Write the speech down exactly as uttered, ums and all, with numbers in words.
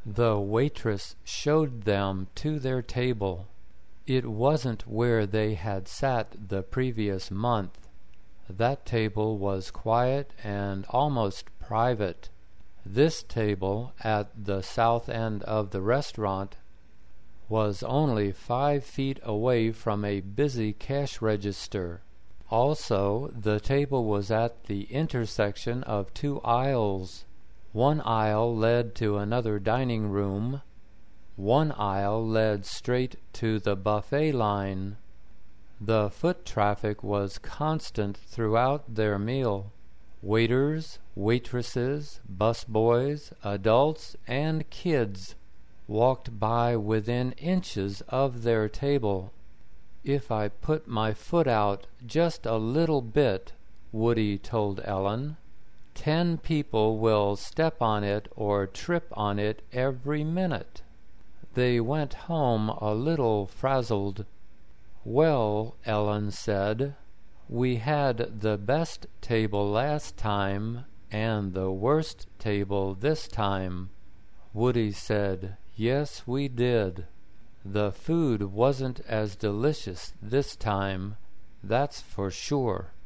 The waitress showed them to their table. It wasn't where they had sat the previous month. That table was quiet and almost private. This table, at the south end of the restaurant, was only five feet away from a busy cash register. Also, the table was at the intersection of two aisles. One aisle led to another dining room. One aisle led straight to the buffet line. The foot traffic was constant throughout their meal. Waiters, waitresses, busboys, adults, and kids walked by within inches of their table. "If I put my foot out just a little bit," Woody told Ellen, "ten people will step on it or trip on it every minute." They went home a little frazzled. "Well," Ellen said, "we had the best table last time and the worst table this time." Woody said, "Yes, we did. The food wasn't as delicious this time, that's for sure."